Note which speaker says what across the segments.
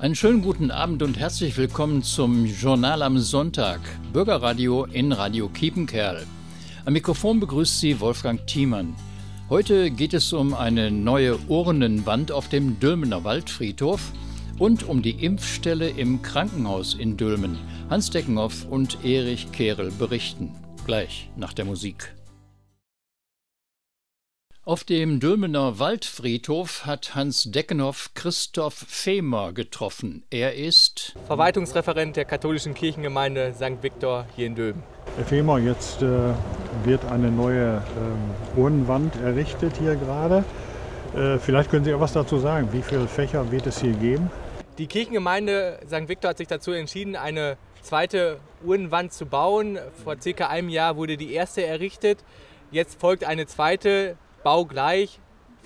Speaker 1: Einen schönen guten Abend und herzlich willkommen zum Journal am Sonntag, Bürgerradio in Radio Kiepenkerl. Am Mikrofon begrüßt Sie Wolfgang Thiemann. Heute geht es um eine neue Urnenwand auf dem Dülmener Waldfriedhof und um die Impfstelle im Krankenhaus in Dülmen. Hans Deckenhoff und Erich Kehrel berichten. Gleich nach der Musik. Auf dem Dülmener Waldfriedhof hat Hans Deckenhoff Christoph Fehmer getroffen. Er ist
Speaker 2: Verwaltungsreferent der katholischen Kirchengemeinde St. Viktor hier in Dülmen.
Speaker 3: Herr Fehmer, jetzt wird eine neue Urnenwand errichtet hier gerade. Vielleicht können Sie etwas dazu sagen. Wie viele Fächer wird es hier geben?
Speaker 2: Die Kirchengemeinde St. Viktor hat sich dazu entschieden, eine zweite Urnenwand zu bauen. Vor circa einem Jahr wurde die erste errichtet. Jetzt folgt eine zweite, baugleich,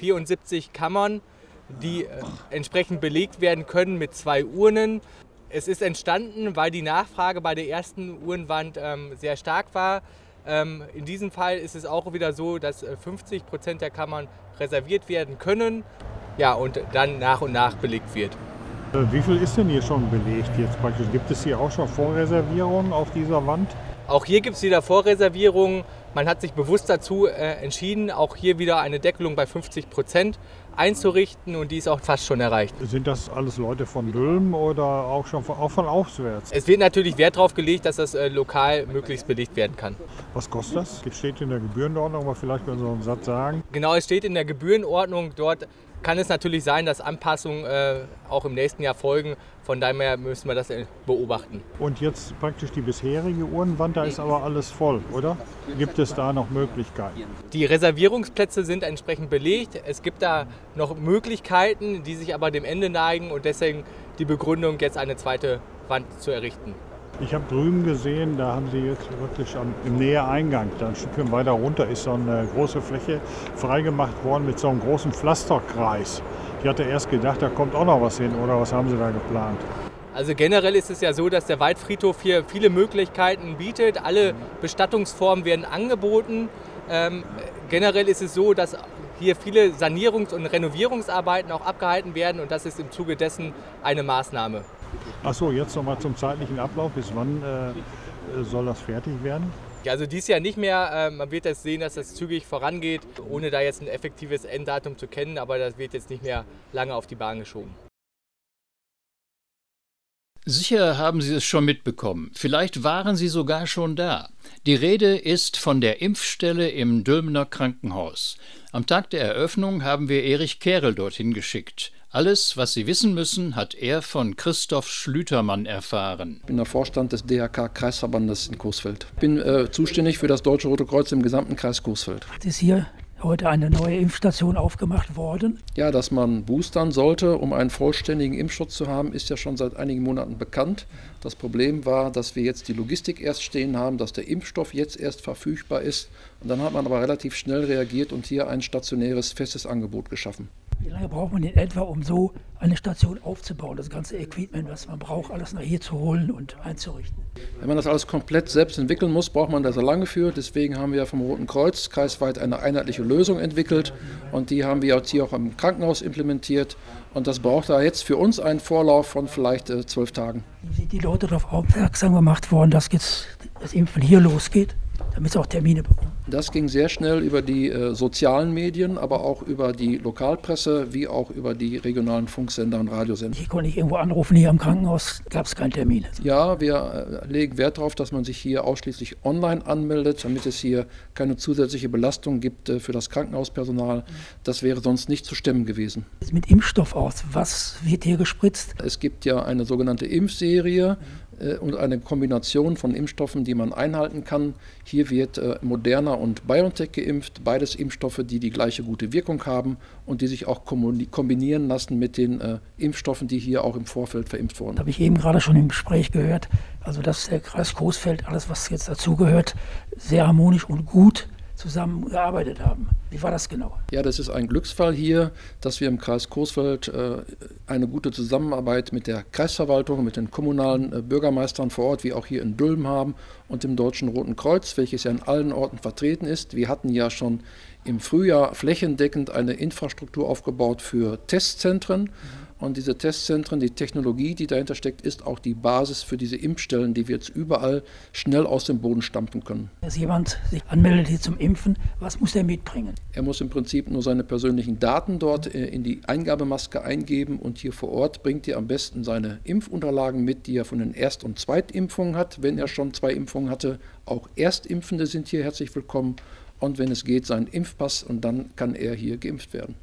Speaker 2: 74 Kammern, die entsprechend belegt werden können mit 2 Urnen. Es ist entstanden, weil die Nachfrage bei der ersten Urnenwand sehr stark war. In diesem Fall ist es auch wieder so, dass 50% der Kammern reserviert werden können, ja, und dann nach und nach belegt wird.
Speaker 3: Wie viel ist denn hier schon belegt jetzt praktisch? Gibt es hier auch schon Vorreservierungen auf dieser Wand?
Speaker 2: Auch hier gibt es wieder Vorreservierungen. Man hat sich bewusst dazu entschieden, auch hier wieder eine Deckelung bei 50% einzurichten, und die ist auch fast schon erreicht.
Speaker 3: Sind das alles Leute von Dülmen oder auch von auswärts?
Speaker 2: Es wird natürlich Wert darauf gelegt, dass das lokal möglichst belegt werden kann.
Speaker 3: Was kostet das? Es steht in der Gebührenordnung, aber vielleicht können Sie noch einen Satz sagen.
Speaker 2: Genau, es steht in der Gebührenordnung. Dort kann es natürlich sein, dass Anpassungen auch im nächsten Jahr folgen. Von daher müssen wir das beobachten.
Speaker 3: Und jetzt praktisch die bisherige Urnenwand, da ist aber alles voll, oder? Gibt es da noch Möglichkeiten?
Speaker 2: Die Reservierungsplätze sind entsprechend belegt. Es gibt da noch Möglichkeiten, die sich aber dem Ende neigen, und deswegen die Begründung, jetzt eine zweite Wand zu errichten.
Speaker 3: Ich habe drüben gesehen, da haben Sie jetzt wirklich im Nähereingang, da ein Stückchen weiter runter ist so eine große Fläche freigemacht worden mit so einem großen Pflasterkreis. Ich hatte erst gedacht, da kommt auch noch was hin, oder was haben Sie da geplant?
Speaker 2: Also generell ist es ja so, dass der Waldfriedhof hier viele Möglichkeiten bietet. Alle Bestattungsformen werden angeboten. Generell ist es so, dass hier viele Sanierungs- und Renovierungsarbeiten auch abgehalten werden, und das ist im Zuge dessen eine Maßnahme.
Speaker 3: Achso, jetzt nochmal zum zeitlichen Ablauf. Bis wann soll das fertig werden?
Speaker 2: Ja, also dies Jahr nicht mehr. Man wird jetzt sehen, dass das zügig vorangeht, ohne da jetzt ein effektives Enddatum zu kennen, aber das wird jetzt nicht mehr lange auf die Bahn geschoben.
Speaker 1: Sicher haben Sie es schon mitbekommen. Vielleicht waren Sie sogar schon da. Die Rede ist von der Impfstelle im Dülmener Krankenhaus. Am Tag der Eröffnung haben wir Erich Kehrel dorthin geschickt. Alles, was Sie wissen müssen, hat er von Christoph Schlütermann erfahren.
Speaker 4: Ich bin der Vorstand des DRK-Kreisverbandes in Coesfeld. Ich bin zuständig für das Deutsche Rote Kreuz im gesamten Kreis Coesfeld.
Speaker 5: Es ist hier heute eine neue Impfstation aufgemacht worden.
Speaker 4: Ja, dass man boostern sollte, um einen vollständigen Impfschutz zu haben, ist ja schon seit einigen Monaten bekannt. Das Problem war, dass wir jetzt die Logistik erst stehen haben, dass der Impfstoff jetzt erst verfügbar ist. Und dann hat man aber relativ schnell reagiert und hier ein stationäres, festes Angebot geschaffen.
Speaker 5: Wie lange braucht man in etwa, um so eine Station aufzubauen? Das ganze Equipment, was man braucht, alles nach hier zu holen und einzurichten.
Speaker 4: Wenn man das alles komplett selbst entwickeln muss, braucht man da sehr lange für. Deswegen haben wir vom Roten Kreuz kreisweit eine einheitliche Lösung entwickelt. Und die haben wir jetzt hier auch im Krankenhaus implementiert. Und das braucht da jetzt für uns einen Vorlauf von vielleicht 12 Tagen.
Speaker 5: Wie sind die Leute darauf aufmerksam gemacht worden, dass jetzt das Impfen hier losgeht, damit sie auch Termine bekommen?
Speaker 4: Das ging sehr schnell über die sozialen Medien, aber auch über die Lokalpresse, wie auch über die regionalen Funksender und Radiosender.
Speaker 5: Ich konnte nicht irgendwo anrufen, hier am Krankenhaus gab es keinen Termin.
Speaker 4: Ja, wir legen Wert darauf, dass man sich hier ausschließlich online anmeldet, damit es hier keine zusätzliche Belastung gibt für das Krankenhauspersonal. Das wäre sonst nicht zu stemmen gewesen.
Speaker 5: Mit Impfstoff aus, was wird hier gespritzt?
Speaker 4: Es gibt ja eine sogenannte Impfserie und eine Kombination von Impfstoffen, die man einhalten kann. Hier wird Moderna und BioNTech geimpft, beides Impfstoffe, die die gleiche gute Wirkung haben und die sich auch kombinieren lassen mit den Impfstoffen, die hier auch im Vorfeld verimpft wurden.
Speaker 5: Das habe ich eben gerade schon im Gespräch gehört, also dass der Kreis Coesfeld, alles was jetzt dazugehört, sehr harmonisch und gut zusammengearbeitet haben. Wie war das genau?
Speaker 4: Ja, das ist ein Glücksfall hier, dass wir im Kreis Coesfeld eine gute Zusammenarbeit mit der Kreisverwaltung, mit den kommunalen Bürgermeistern vor Ort, wie auch hier in Dülmen haben, und dem Deutschen Roten Kreuz, welches ja in allen Orten vertreten ist. Wir hatten ja schon im Frühjahr flächendeckend eine Infrastruktur aufgebaut für Testzentren. Und diese Testzentren, die Technologie, die dahinter steckt, ist auch die Basis für diese Impfstellen, die wir jetzt überall schnell aus dem Boden stampfen können.
Speaker 5: Dass jemand sich anmeldet hier zum Impfen, was muss der mitbringen?
Speaker 4: Er muss im Prinzip nur seine persönlichen Daten dort in die Eingabemaske eingeben und hier vor Ort bringt er am besten seine Impfunterlagen mit, die er von den Erst- und Zweitimpfungen hat, wenn er schon 2 Impfungen hatte. Auch Erstimpfende sind hier herzlich willkommen und wenn es geht, seinen Impfpass und dann kann er hier geimpft werden.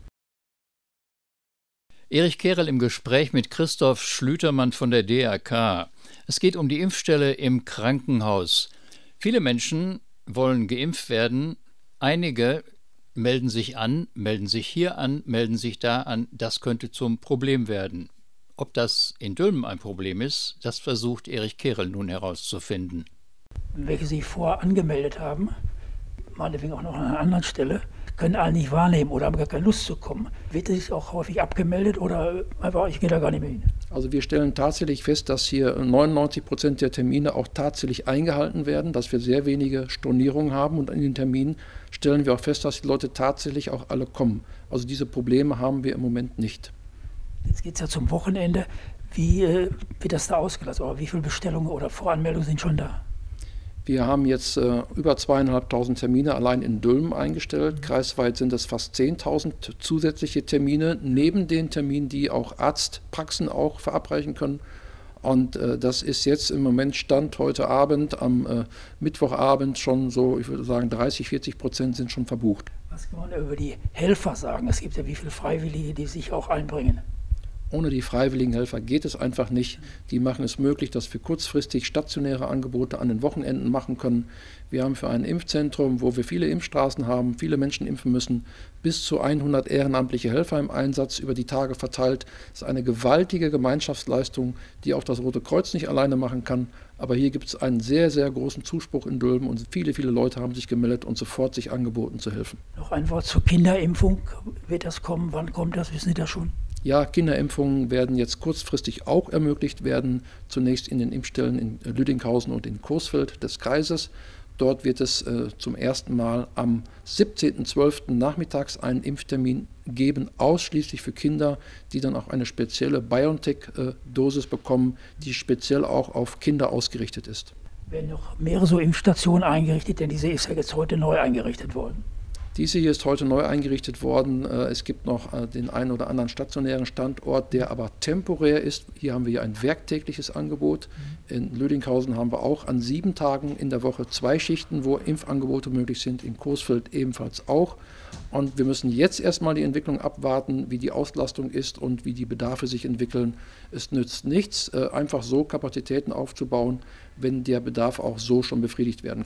Speaker 1: Erich Kerel im Gespräch mit Christoph Schlütermann von der DRK. Es geht um die Impfstelle im Krankenhaus. Viele Menschen wollen geimpft werden. Einige melden sich an, melden sich hier an, melden sich da an. Das könnte zum Problem werden. Ob das in Dülmen ein Problem ist, das versucht Erich Kerel nun herauszufinden.
Speaker 5: Welche sich vorher angemeldet haben, meinetwegen auch noch an einer anderen Stelle, können alle nicht wahrnehmen oder haben gar keine Lust zu kommen. Wird sich auch häufig abgemeldet oder einfach, ich gehe da gar nicht mehr hin?
Speaker 4: Also wir stellen tatsächlich fest, dass hier 99% der Termine auch tatsächlich eingehalten werden, dass wir sehr wenige Stornierungen haben und in den Terminen stellen wir auch fest, dass die Leute tatsächlich auch alle kommen. Also diese Probleme haben wir im Moment nicht.
Speaker 5: Jetzt geht es ja zum Wochenende. Wie wird das da ausgelassen? Oder wie viele Bestellungen oder Voranmeldungen sind schon da?
Speaker 4: Wir haben jetzt über 2.500 Termine allein in Dülmen eingestellt. Kreisweit sind es fast 10.000 zusätzliche Termine, neben den Terminen, die auch Arztpraxen auch verabreichen können. Und das ist jetzt im Moment Stand heute Abend, am Mittwochabend schon so, ich würde sagen 30-40% sind schon verbucht.
Speaker 5: Was kann man über die Helfer sagen? Es gibt ja wie viele Freiwillige, die sich auch einbringen.
Speaker 4: Ohne die freiwilligen Helfer geht es einfach nicht. Die machen es möglich, dass wir kurzfristig stationäre Angebote an den Wochenenden machen können. Wir haben für ein Impfzentrum, wo wir viele Impfstraßen haben, viele Menschen impfen müssen, bis zu 100 ehrenamtliche Helfer im Einsatz über die Tage verteilt. Das ist eine gewaltige Gemeinschaftsleistung, die auch das Rote Kreuz nicht alleine machen kann. Aber hier gibt es einen sehr, sehr großen Zuspruch in Dülmen und viele, viele Leute haben sich gemeldet und sofort sich angeboten zu helfen.
Speaker 5: Noch ein Wort zur Kinderimpfung. Wird das kommen? Wann kommt das? Wissen Sie das schon?
Speaker 4: Ja, Kinderimpfungen werden jetzt kurzfristig auch ermöglicht werden, zunächst in den Impfstellen in Lüdinghausen und in Coesfeld des Kreises. Dort wird es zum ersten Mal am 17.12. nachmittags einen Impftermin geben, ausschließlich für Kinder, die dann auch eine spezielle BioNTech-Dosis bekommen, die speziell auch auf Kinder ausgerichtet ist.
Speaker 5: Werden noch mehrere so Impfstationen eingerichtet, denn diese ist ja jetzt heute neu eingerichtet worden.
Speaker 4: Diese hier ist heute neu eingerichtet worden. Es gibt noch den einen oder anderen stationären Standort, der aber temporär ist. Hier haben wir ja ein werktägliches Angebot. In Lüdinghausen haben wir auch an 7 Tagen in der Woche 2 Schichten, wo Impfangebote möglich sind. In Coesfeld ebenfalls auch. Und wir müssen jetzt erstmal die Entwicklung abwarten, wie die Auslastung ist und wie die Bedarfe sich entwickeln. Es nützt nichts, einfach so Kapazitäten aufzubauen, wenn der Bedarf auch so schon befriedigt werden kann.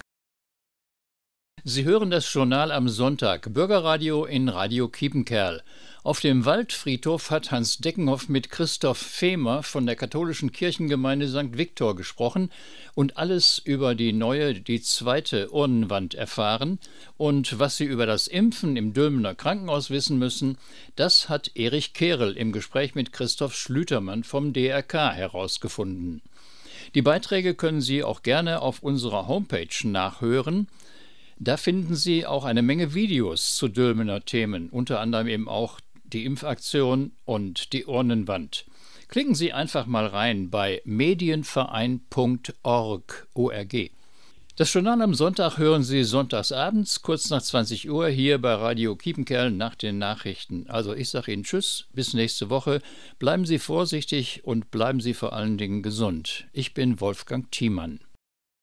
Speaker 1: Sie hören das Journal am Sonntag, Bürgerradio in Radio Kiepenkerl. Auf dem Waldfriedhof hat Hans Deckenhoff mit Christoph Fehmer von der katholischen Kirchengemeinde St. Viktor gesprochen und alles über die zweite Urnenwand erfahren. Und was Sie über das Impfen im Dülmener Krankenhaus wissen müssen, das hat Erich Kerel im Gespräch mit Christoph Schlütermann vom DRK herausgefunden. Die Beiträge können Sie auch gerne auf unserer Homepage nachhören. Da finden Sie auch eine Menge Videos zu Dülmener Themen, unter anderem eben auch die Impfaktion und die Urnenwand. Klicken Sie einfach mal rein bei medienverein.org. Das Journal am Sonntag hören Sie sonntagsabends, kurz nach 20 Uhr, hier bei Radio Kiepenkerl nach den Nachrichten. Also ich sage Ihnen Tschüss, bis nächste Woche. Bleiben Sie vorsichtig und bleiben Sie vor allen Dingen gesund. Ich bin Wolfgang Thiemann.